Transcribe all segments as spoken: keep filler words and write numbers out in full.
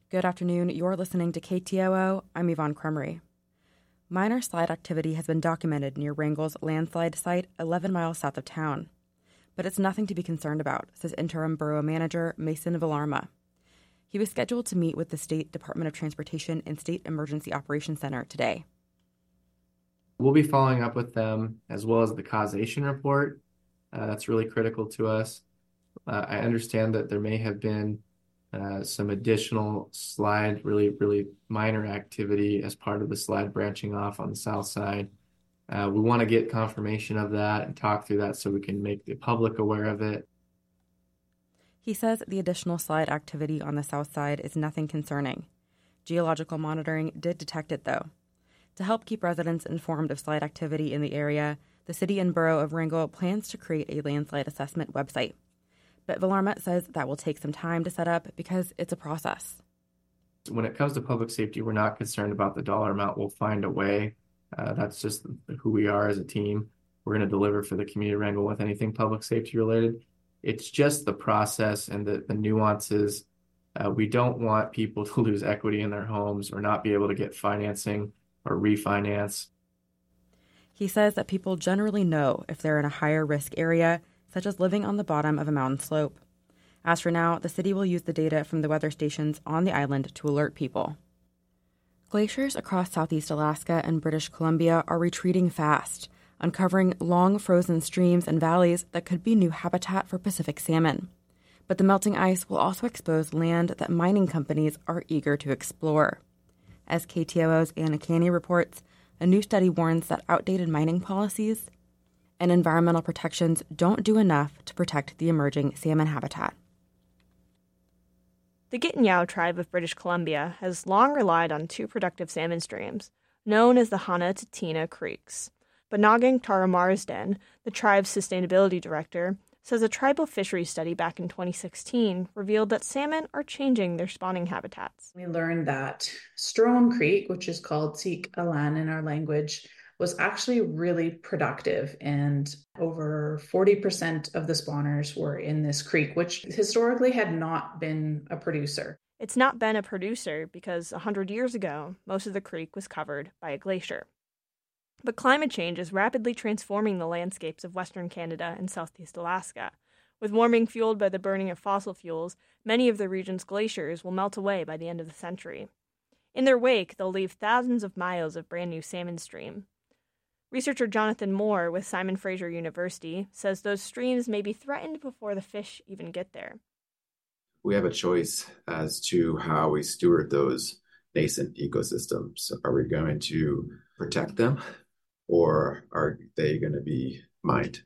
Good afternoon. You're listening to K T O O. I'm Yvonne Cremery. Minor slide activity has been documented near Wrangell's landslide site eleven miles south of town. But it's nothing to be concerned about, says interim borough manager Mason Villarma. He was scheduled to meet with the State Department of Transportation and State Emergency Operations Center today. We'll be following up with them as well as the causation report. Uh, that's really critical to us. Uh, I understand that there may have been Uh, some additional slide, really, really minor activity as part of the slide branching off on the south side. Uh, we want to get confirmation of that and talk through that so we can make the public aware of it. He says the additional slide activity on the south side is nothing concerning. Geological monitoring did detect it, though. To help keep residents informed of slide activity in the area, the city and borough of Wrangell plans to create a landslide assessment website. But Villarma says that will take some time to set up because it's a process. When it comes to public safety, we're not concerned about the dollar amount. We'll find a way. Uh, that's just who we are as a team. We're going to deliver for the community of Wrangell with anything public safety related. It's just the process and the, the nuances. Uh, we don't want people to lose equity in their homes or not be able to get financing or refinance. He says that people generally know if they're in a higher risk area, such as living on the bottom of a mountain slope. As for now, the city will use the data from the weather stations on the island to alert people. Glaciers across southeast Alaska and British Columbia are retreating fast, uncovering long frozen streams and valleys that could be new habitat for Pacific salmon. But the melting ice will also expose land that mining companies are eager to explore. As K T O O's Anna Canny reports, a new study warns that outdated mining policies and environmental protections don't do enough to protect the emerging salmon habitat. The Gittinyao tribe of British Columbia has long relied on two productive salmon streams, known as the Hana-Titina Creeks. But Nageng Tara Marsden, the tribe's sustainability director, says a tribal fisheries study back in twenty sixteen revealed that salmon are changing their spawning habitats. We learned that Strome Creek, which is called Sik Alan in our language, was actually really productive, and over forty percent of the spawners were in this creek, which historically had not been a producer. It's not been a producer because one hundred years ago, most of the creek was covered by a glacier. But climate change is rapidly transforming the landscapes of Western Canada and Southeast Alaska. With warming fueled by the burning of fossil fuels, many of the region's glaciers will melt away by the end of the century. In their wake, they'll leave thousands of miles of brand new salmon stream. Researcher Jonathan Moore with Simon Fraser University says those streams may be threatened before the fish even get there. We have a choice as to how we steward those nascent ecosystems. Are we going to protect them, or are they going to be mined?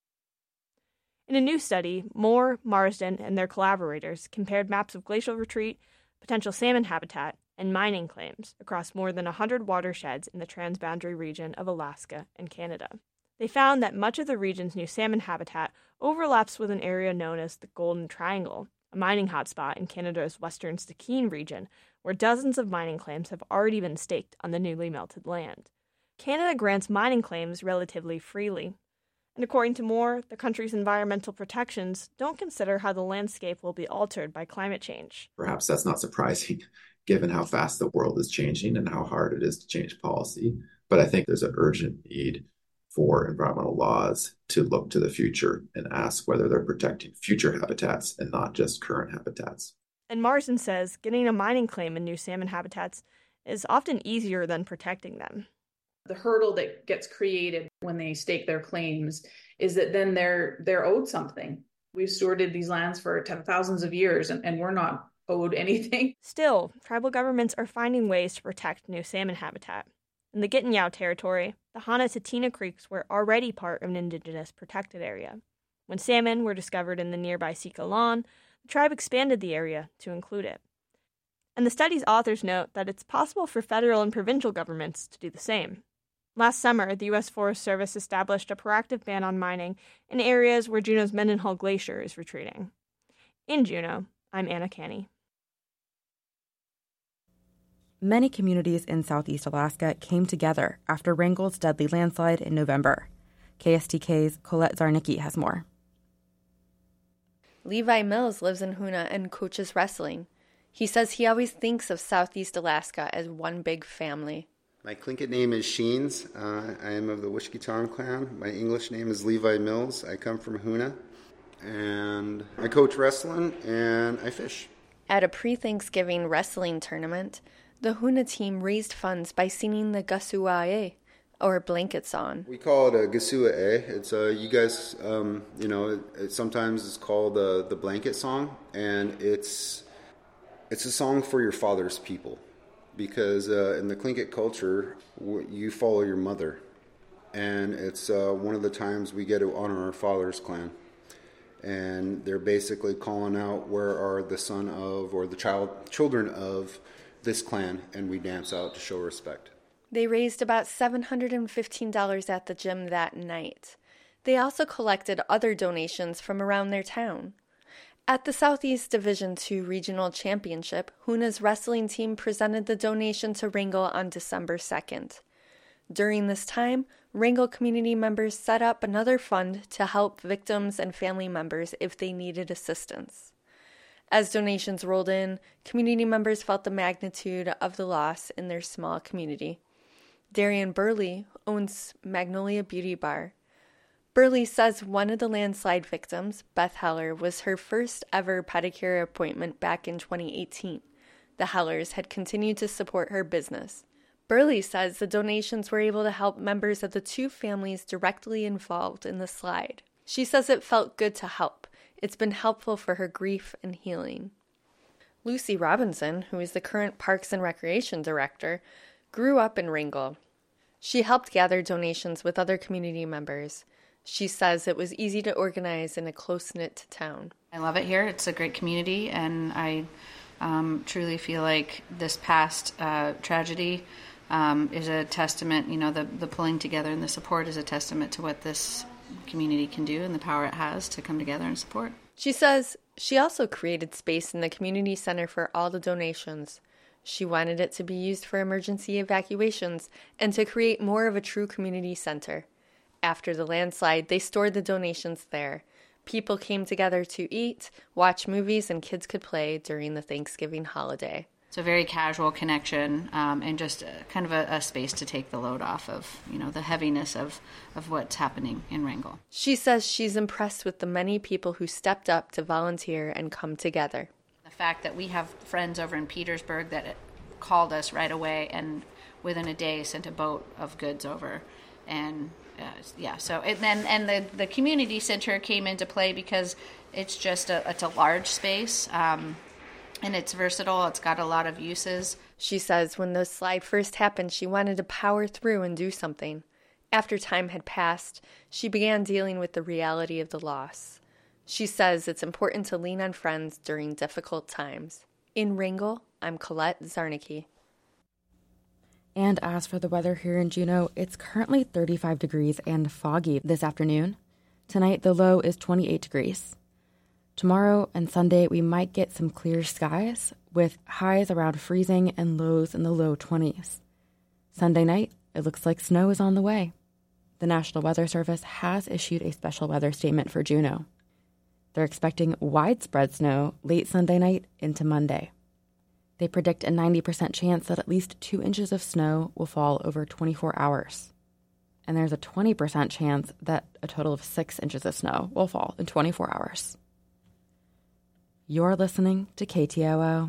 In a new study, Moore, Marsden, and their collaborators compared maps of glacial retreat, potential salmon habitat, and mining claims across more than one hundred watersheds in the transboundary region of Alaska and Canada. They found that much of the region's new salmon habitat overlaps with an area known as the Golden Triangle, a mining hotspot in Canada's western Stikine region, where dozens of mining claims have already been staked on the newly melted land. Canada grants mining claims relatively freely, and according to Moore, the country's environmental protections don't consider how the landscape will be altered by climate change. Perhaps that's not surprising, given how fast the world is changing and how hard it is to change policy. But I think there's an urgent need for environmental laws to look to the future and ask whether they're protecting future habitats and not just current habitats. And Marsden says getting a mining claim in new salmon habitats is often easier than protecting them. The hurdle that gets created when they stake their claims is that then they're they're owed something. We've stewarded these lands for thousands of years, and, and we're not owed anything. Still, tribal governments are finding ways to protect new salmon habitat. In the Gittinyao territory, the Hana-Titina Creeks were already part of an indigenous protected area. When salmon were discovered in the nearby Sik Alan, the tribe expanded the area to include it. And the study's authors note that it's possible for federal and provincial governments to do the same. Last summer, the U S Forest Service established a proactive ban on mining in areas where Juneau's Mendenhall Glacier is retreating. In Juneau, I'm Anna Canny. Many communities in southeast Alaska came together after Wrangell's deadly landslide in November. K S T K's Colette Zarnicki has more. Levi Mills lives in Hoonah and coaches wrestling. He says he always thinks of Southeast Alaska as one big family. My Tlingit name is Sheens. Uh, I am of the Wishkiton clan. My English name is Levi Mills. I come from Hoonah. And I coach wrestling and I fish. At a pre-Thanksgiving wrestling tournament, the Hoonah team raised funds by singing the Gasua'e, or blanket song. We call it a Gasua'e. It's a, you guys, um, you know, it, it sometimes it's called uh, the blanket song, and it's it's a song for your father's people, because uh, in the Tlingit culture, w- you follow your mother, and it's uh, one of the times we get to honor our father's clan. And they're basically calling out where are the son of or the child children of this clan, and we dance out to show respect. They raised about seven hundred fifteen dollars at the gym that night. They also collected other donations from around their town. At the Southeast Division two Regional Championship, Hoonah's wrestling team presented the donation to Wrangell on December second. During this time, Wrangell community members set up another fund to help victims and family members if they needed assistance. As donations rolled in, community members felt the magnitude of the loss in their small community. Darian Burley owns Magnolia Beauty Bar. Burley says one of the landslide victims, Beth Heller, was her first ever pedicure appointment back in twenty eighteen. The Hellers had continued to support her business. Burley says the donations were able to help members of the two families directly involved in the slide. She says it felt good to help. It's been helpful for her grief and healing. Lucy Robinson, who is the current Parks and Recreation Director, grew up in Wrangell. She helped gather donations with other community members. She says it was easy to organize in a close-knit town. I love it here. It's a great community, and I um, truly feel like this past uh, tragedy um, is a testament, you know, the, the pulling together and the support is a testament to what this community can do and the power it has to come together and support. She says she also created space in the community center for all the donations. She wanted it to be used for emergency evacuations and to create more of a true community center. After the landslide, they stored the donations there. People came together to eat, watch movies, and kids could play during the Thanksgiving holiday. It's a very casual connection um, and just a, kind of a, a space to take the load off of, you know, the heaviness of, of what's happening in Wrangell. She says she's impressed with the many people who stepped up to volunteer and come together. The fact that we have friends over in Petersburg that called us right away and within a day sent a boat of goods over. And uh, yeah, so and then and the, the community center came into play because it's just a it's a large space. Um, And it's versatile. It's got a lot of uses. She says when the slide first happened, she wanted to power through and do something. After time had passed, she began dealing with the reality of the loss. She says it's important to lean on friends during difficult times. In Wrangell, I'm Colette Zarnicki. And as for the weather here in Juneau, it's currently thirty-five degrees and foggy this afternoon. Tonight, the low is twenty-eight degrees. Tomorrow and Sunday, we might get some clear skies with highs around freezing and lows in the low twenties. Sunday night, it looks like snow is on the way. The National Weather Service has issued a special weather statement for Juneau. They're expecting widespread snow late Sunday night into Monday. They predict a ninety percent chance that at least two inches of snow will fall over twenty-four hours. And there's a twenty percent chance that a total of six inches of snow will fall in twenty-four hours. You're listening to K T O O.